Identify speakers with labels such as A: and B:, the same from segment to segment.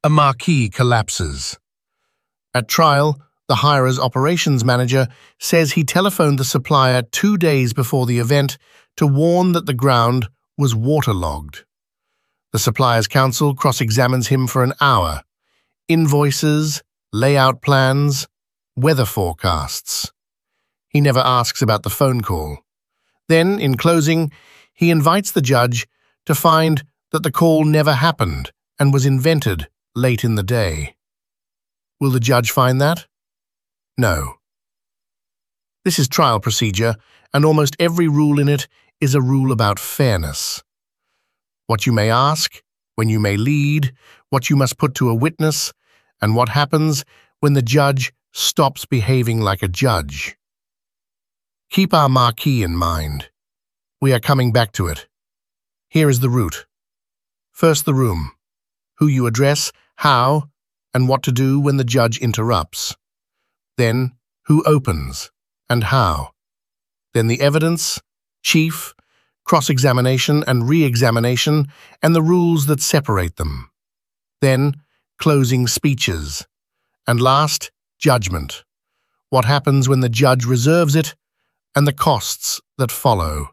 A: A marquee collapses. At trial, the hirer's operations manager says he telephoned the supplier 2 days before the event to warn that the ground was waterlogged. The supplier's counsel cross-examines him for an hour. Invoices, layout plans, weather forecasts. He never asks about the phone call. Then, in closing, he invites the judge to find that the call never happened and was invented late in the day. Will the judge find that? No. This is trial procedure, and almost every rule in it is a rule about fairness. What you may ask, when you may lead, what you must put to a witness, and what happens when the judge stops behaving like a judge. Keep our marquee in mind. We are coming back to it. Here is the route. First, the room. Who you address, how, and what to do when the judge interrupts. Then, who opens, and how. Then the evidence, chief, cross-examination and re-examination, and the rules that separate them. Then, closing speeches. And last, judgment. What happens when the judge reserves it, and the costs that follow.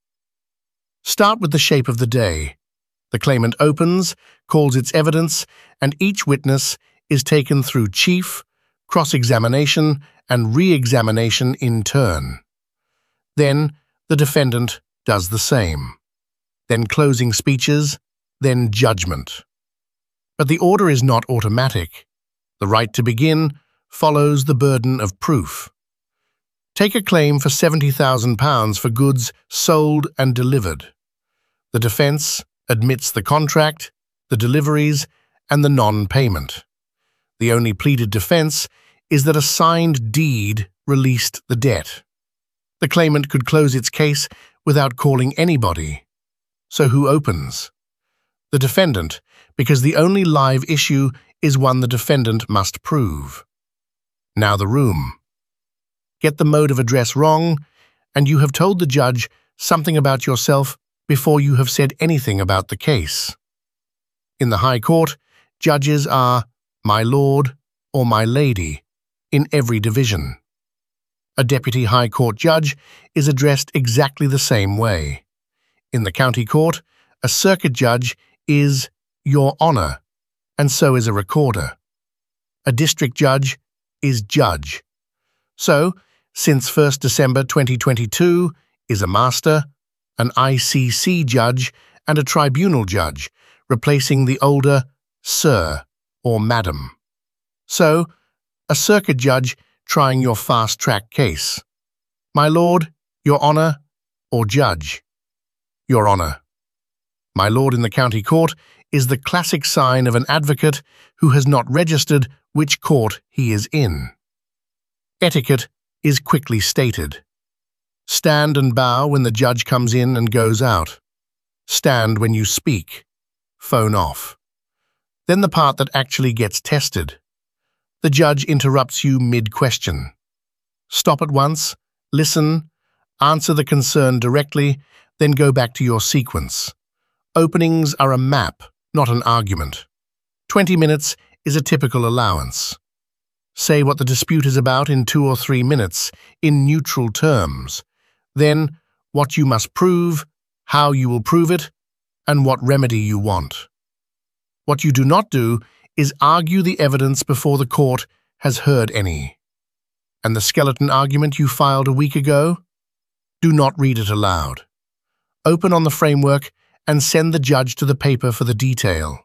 A: Start with the shape of the day. The claimant opens, calls its evidence, and each witness is taken through chief, cross-examination, and re-examination in turn. Then, the defendant does the same. Then closing speeches, then judgment. But the order is not automatic. The right to begin follows the burden of proof. Take a claim for £70,000 for goods sold and delivered. The defense admits the contract, the deliveries, and the non-payment. The only pleaded defense is that a signed deed released the debt. The claimant could close its case without calling anybody. So who opens? The defendant, because the only live issue is one the defendant must prove. Now the room. Get the mode of address wrong, and you have told the judge something about yourself before you have said anything about the case. In the High Court, judges are my lord or my lady in every division. A deputy High Court judge is addressed exactly the same way. In the County Court, a circuit judge is Your Honour, and so is a recorder. A district judge is judge. So, since 1st December 2022, is a master, an ICC judge, and a tribunal judge, replacing the older sir or madam. So, a circuit judge trying your fast-track case. My lord, your honour, or judge. Your honour. My lord in the county court is the classic sign of an advocate who has not registered which court he is in. Etiquette is quickly stated. Stand and bow when the judge comes in and goes out. Stand when you speak. Phone off. Then the part that actually gets tested. The judge interrupts you mid-question. Stop at once, listen, answer the concern directly, then go back to your sequence. Openings are a map, not an argument. 20 minutes is a typical allowance. Say what the dispute is about in 2 or 3 minutes, in neutral terms. Then, what you must prove, how you will prove it, and what remedy you want. What you do not do is argue the evidence before the court has heard any. And the skeleton argument you filed a week ago? Do not read it aloud. Open on the framework and send the judge to the paper for the detail,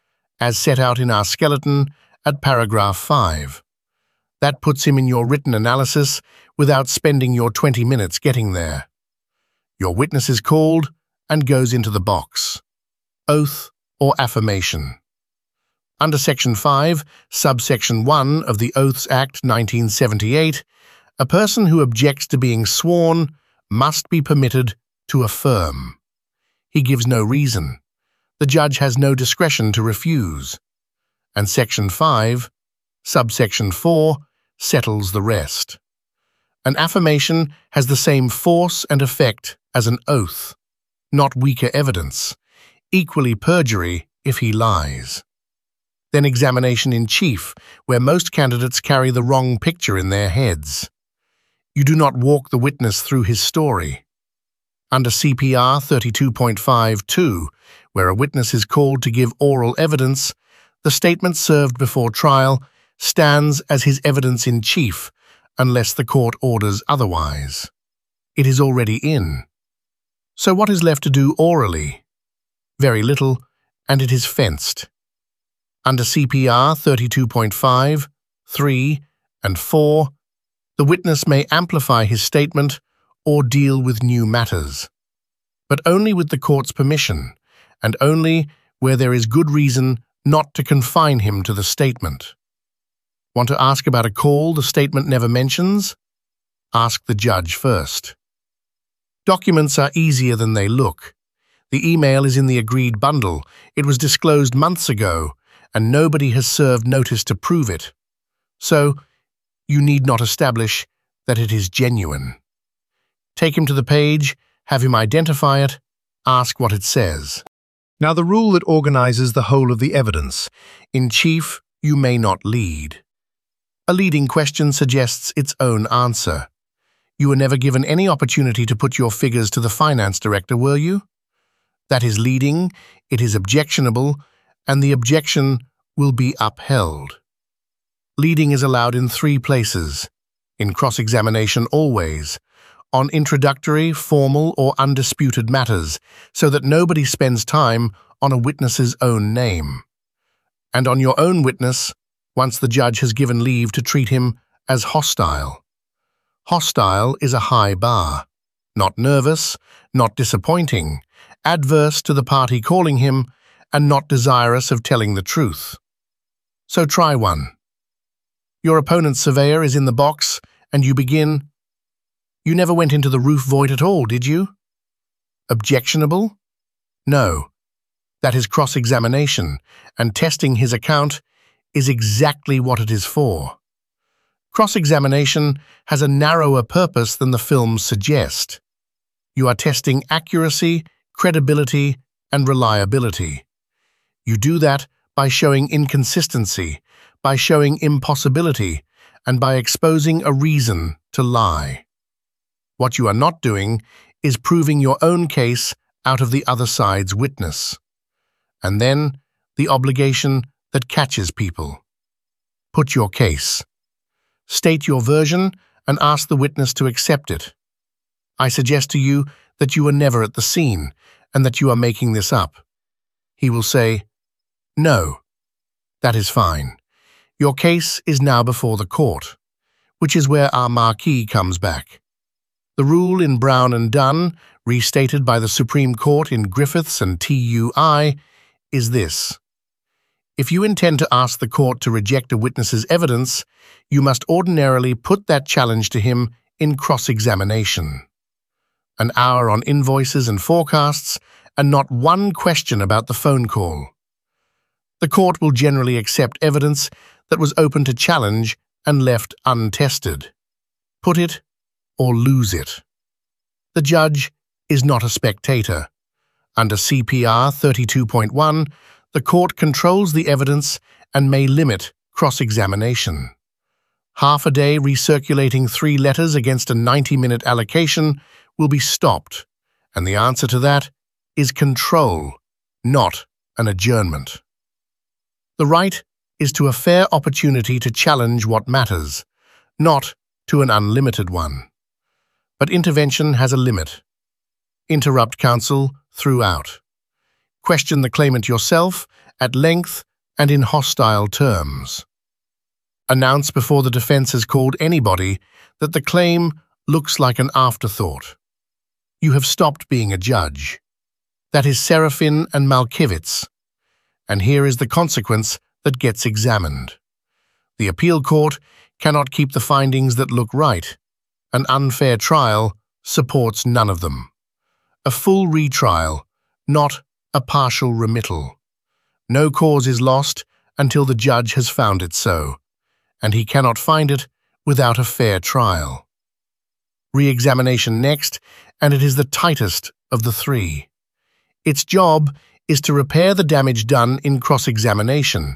A: as set out in our skeleton at paragraph 5. That puts him in your written analysis without spending your 20 minutes getting there. Your witness is called and goes into the box. Oath or affirmation. Under Section 5, Subsection 1 of the Oaths Act 1978, a person who objects to being sworn must be permitted to affirm. He gives no reason. The judge has no discretion to refuse. And Section 5, Subsection 4, settles the rest. An affirmation has the same force and effect as an oath, not weaker evidence, equally perjury if he lies. Then examination in chief, where most candidates carry the wrong picture in their heads. You do not walk the witness through his story. Under CPR 32.52, where a witness is called to give oral evidence, the statement served before trial stands as his evidence in chief unless the court orders otherwise. It is already in. So what is left to do orally? Very little, and it is fenced. Under CPR 32.5, 3, and 4, the witness may amplify his statement or deal with new matters, but only with the court's permission, and only where there is good reason not to confine him to the statement. Want to ask about a call the statement never mentions? Ask the judge first. Documents are easier than they look. The email is in the agreed bundle. It was disclosed months ago, and nobody has served notice to prove it. So, you need not establish that it is genuine. Take him to the page, have him identify it, ask what it says. Now the rule that organizes the whole of the evidence. In chief, you may not lead. A leading question suggests its own answer. You were never given any opportunity to put your figures to the finance director, were you? That is leading, it is objectionable, and the objection will be upheld. Leading is allowed in 3 places. In cross-examination always, on introductory, formal, or undisputed matters, so that nobody spends time on a witness's own name. And on your own witness, once the judge has given leave to treat him as hostile. Hostile is a high bar. Not nervous, not disappointing, adverse to the party calling him, and not desirous of telling the truth. So try one. Your opponent's surveyor is in the box, and you begin, "You never went into the roof void at all, did you?" Objectionable? No. That is cross-examination, and testing his account is exactly what it is for. Cross-examination has a narrower purpose than the films suggest. You are testing accuracy, credibility, and reliability. You do that by showing inconsistency, by showing impossibility, and by exposing a reason to lie. What you are not doing is proving your own case out of the other side's witness. And then, the obligation that catches people. Put your case. State your version and ask the witness to accept it. I suggest to you that you were never at the scene and that you are making this up. He will say, "No, that is fine. Your case is now before the court," which is where our marquee comes back. The rule in Brown and Dunn, restated by the Supreme Court in Griffiths and TUI, is this. If you intend to ask the court to reject a witness's evidence, you must ordinarily put that challenge to him in cross-examination. An hour on invoices and forecasts, and not one question about the phone call. The court will generally accept evidence that was open to challenge and left untested. Put it or lose it. The judge is not a spectator. Under CPR 32.1, the court controls the evidence and may limit cross-examination. Half a day recirculating 3 letters against a 90-minute allocation will be stopped, and the answer to that is control, not an adjournment. The right is to a fair opportunity to challenge what matters, not to an unlimited one. But intervention has a limit. Interrupt counsel throughout. Question the claimant yourself, at length and in hostile terms. Announce before the defense has called anybody that the claim looks like an afterthought. You have stopped being a judge. That is Serafin and Malkiewicz. And here is the consequence that gets examined. The appeal court cannot keep the findings that look right. An unfair trial supports none of them. A full retrial, not a partial remittal. No cause is lost until the judge has found it so, and he cannot find it without a fair trial. Re-examination next, and it is the tightest of the 3. Its job is to repair the damage done in cross-examination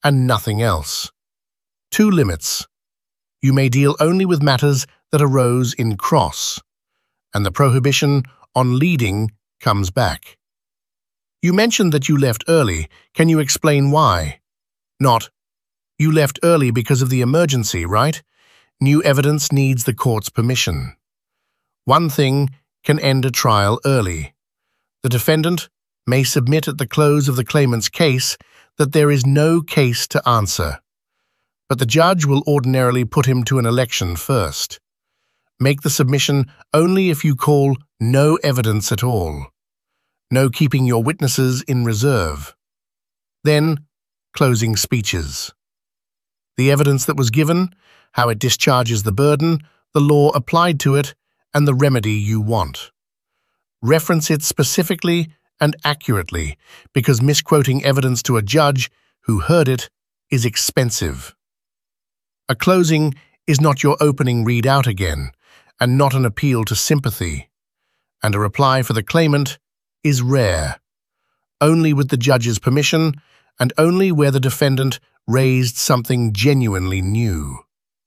A: and nothing else. 2 limits. You may deal only with matters that arose in cross, and the prohibition on leading comes back. You mentioned that you left early. Can you explain why? Not, you left early because of the emergency, right? New evidence needs the court's permission. One thing can end a trial early. The defendant may submit at the close of the claimant's case that there is no case to answer, but the judge will ordinarily put him to an election first. Make the submission only if you call no evidence at all. No keeping your witnesses in reserve. Then, closing speeches. The evidence that was given, how it discharges the burden, the law applied to it, and the remedy you want. Reference it specifically and accurately, because misquoting evidence to a judge who heard it is expensive. A closing is not your opening readout again, and not an appeal to sympathy. And a reply for the claimant is rare, only with the judge's permission and only where the defendant raised something genuinely new.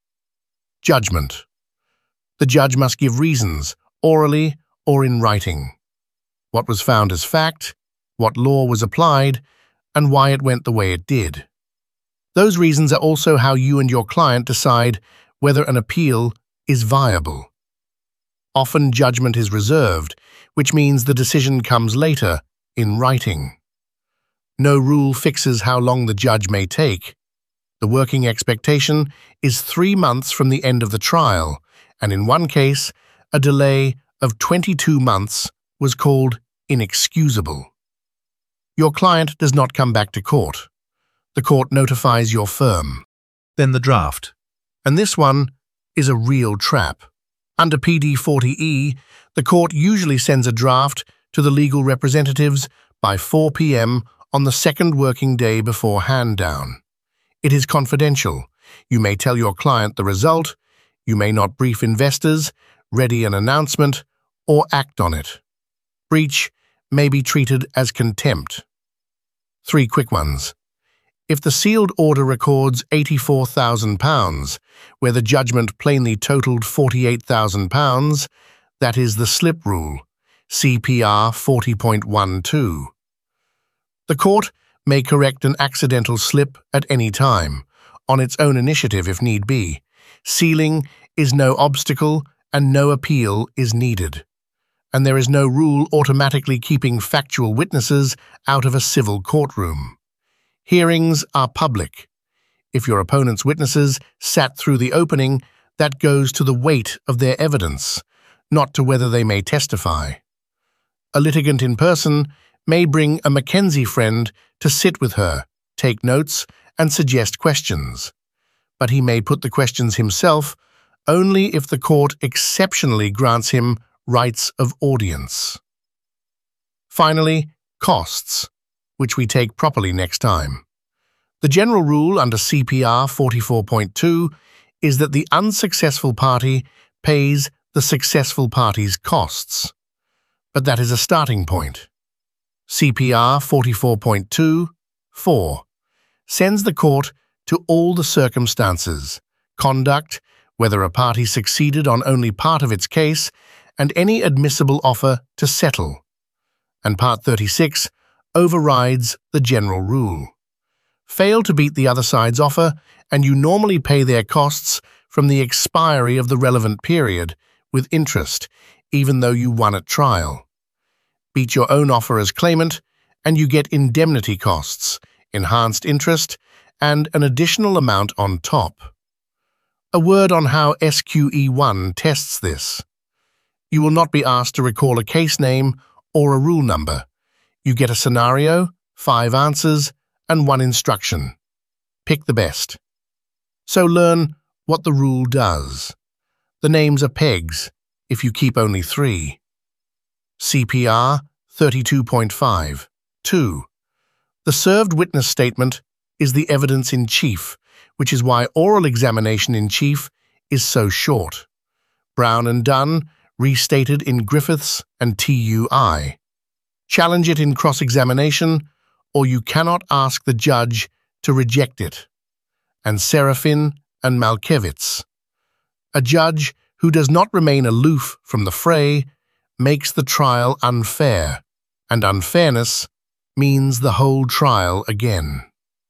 A: Judgment. The judge must give reasons, orally or in writing. What was found as fact, what law was applied, and why it went the way it did. Those reasons are also how you and your client decide whether an appeal is viable. Often judgment is reserved, which means the decision comes later, in writing. No rule fixes how long the judge may take. The working expectation is 3 months from the end of the trial, and in one case, a delay of 22 months was called inexcusable. Your client does not come back to court. The court notifies your firm.
B: Then the draft.
A: And this one is a real trap. Under PD 40E, the court usually sends a draft to the legal representatives by 4 p.m. on the second working day before hand-down. It is confidential. You may tell your client the result, you may not brief investors, ready an announcement, or act on it. Breach may be treated as contempt. 3 quick ones. If the sealed order records £84,000, where the judgment plainly totaled £48,000, that is the slip rule, CPR 40.12. The court may correct an accidental slip at any time, on its own initiative if need be. Sealing is no obstacle and no appeal is needed. And there is no rule automatically keeping factual witnesses out of a civil courtroom. Hearings are public. If your opponent's witnesses sat through the opening, that goes to the weight of their evidence, not to whether they may testify. A litigant in person may bring a Mackenzie friend to sit with her, take notes, and suggest questions. But he may put the questions himself only if the court exceptionally grants him rights of audience. Finally, costs, which we take properly next time. The general rule under CPR 44.2 is that the unsuccessful party pays the successful party's costs. But that is a starting point. CPR 44.2(4) sends the court to all the circumstances, conduct, whether a party succeeded on only part of its case, and any admissible offer to settle. And Part 36 overrides the general rule. Fail to beat the other side's offer, and you normally pay their costs from the expiry of the relevant period, with interest, even though you won at trial. Beat your own offer as claimant, and you get indemnity costs, enhanced interest, and an additional amount on top. A word on how SQE1 tests this. You will not be asked to recall a case name or a rule number. You get a scenario, 5 answers, and 1 instruction. Pick the best. So learn what the rule does. The names are pegs, if you keep only 3. CPR 32.5. 2. The served witness statement is the evidence in chief, which is why oral examination in chief is so short. Brown and Dunn restated in Griffiths and TUI. Challenge it in cross-examination, or you cannot ask the judge to reject it, and Serafin and Malkiewicz. A judge who does not remain aloof from the fray makes the trial unfair, and unfairness means the whole trial again.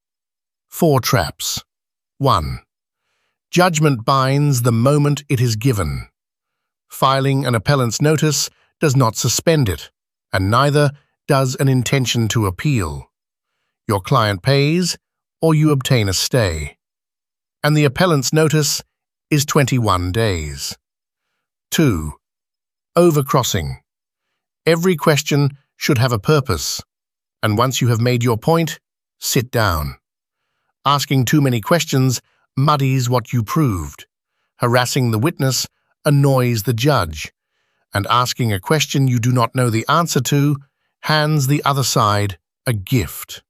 A: 4 traps. 1. Judgment binds the moment it is given. Filing an appellant's notice does not suspend it, and neither does an intention to appeal. Your client pays, or you obtain a stay. And the appellant's notice is 21 days. 2. Overcrossing. Every question should have a purpose, and once you have made your point, sit down. Asking too many questions muddies what you proved. Harassing the witness annoys the judge, and asking a question you do not know the answer to hands the other side a gift.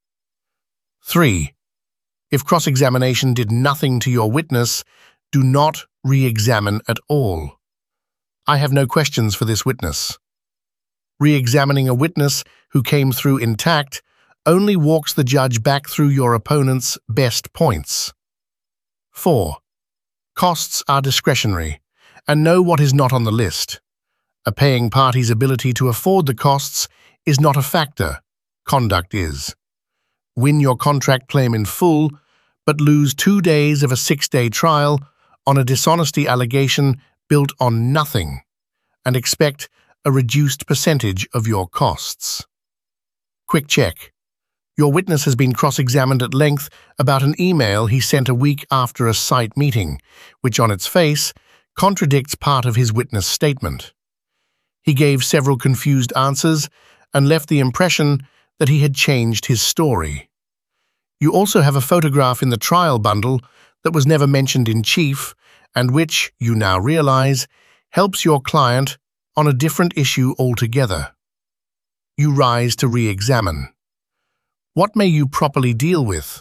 A: 3. If cross-examination did nothing to your witness, do not re-examine at all. I have no questions for this witness. Re-examining a witness who came through intact only walks the judge back through your opponent's best points. 4. Costs are discretionary, and know what is not on the list. A paying party's ability to afford the costs is not a factor. Conduct is. Win your contract claim in full, but lose 2 days of a 6-day trial on a dishonesty allegation built on nothing, and expect a reduced percentage of your costs. Quick check. Your witness has been cross-examined at length about an email he sent a week after a site meeting, which on its face contradicts part of his witness statement. He gave several confused answers and left the impression that he had changed his story. You also have a photograph in the trial bundle that was never mentioned in chief and which, you now realize, helps your client on a different issue altogether. You rise to re-examine. What may you properly deal with?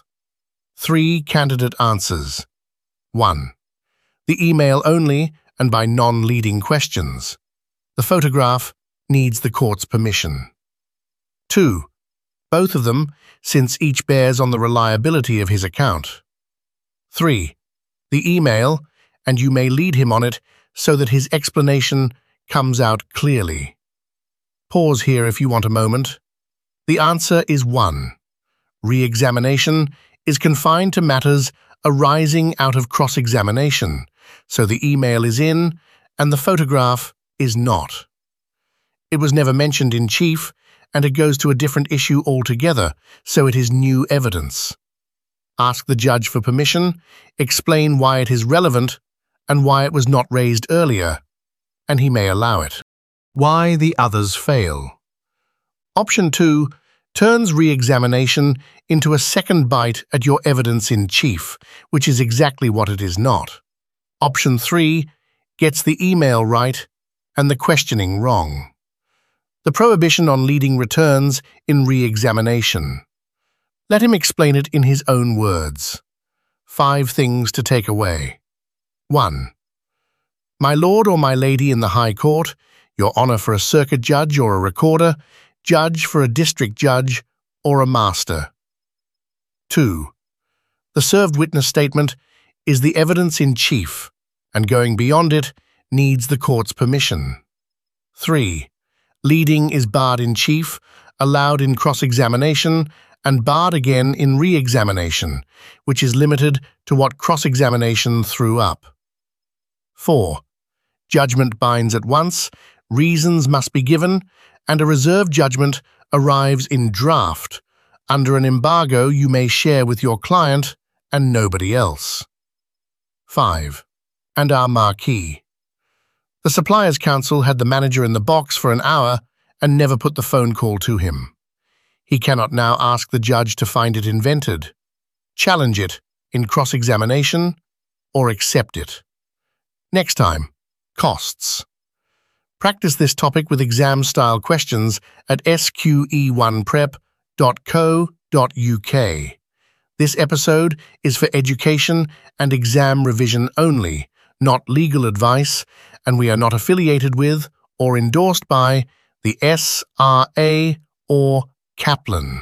A: 3 candidate answers. 1. The email only and by non-leading questions. The photograph needs the court's permission. 2. Both of them, since each bears on the reliability of his account. 3. The email, and you may lead him on it so that his explanation comes out clearly. Pause here if you want a moment. The answer is 1. Re-examination is confined to matters arising out of cross-examination, so the email is in and the photograph is not. It was never mentioned in chief, and it goes to a different issue altogether, so it is new evidence. Ask the judge for permission, explain why it is relevant, and why it was not raised earlier, and he may allow it. Why the others fail. Option 2 turns re-examination into a second bite at your evidence in chief, which is exactly what it is not. Option 3 gets the email right and the questioning wrong. The prohibition on leading returns in re-examination. Let him explain it in his own words. 5 things to take away. 1. My lord or my lady in the High Court, your honour for a circuit judge or a recorder, judge for a district judge or a master. 2. The served witness statement is the evidence in chief, and going beyond it needs the court's permission. 3. Leading is barred in chief, allowed in cross-examination, and barred again in re-examination, which is limited to what cross-examination threw up. 4. Judgment binds at once, reasons must be given, and a reserved judgment arrives in draft. Under an embargo you may share with your client and nobody else. 5. And our marquee. The Suppliers Council had the manager in the box for an hour and never put the phone call to him. He cannot now ask the judge to find it invented, challenge it in cross-examination, or accept it. Next time, costs. Practice this topic with exam-style questions at sqe1prep.co.uk. This episode is for education and exam revision only, not legal advice, and we are not affiliated with or endorsed by the SRA or Kaplan.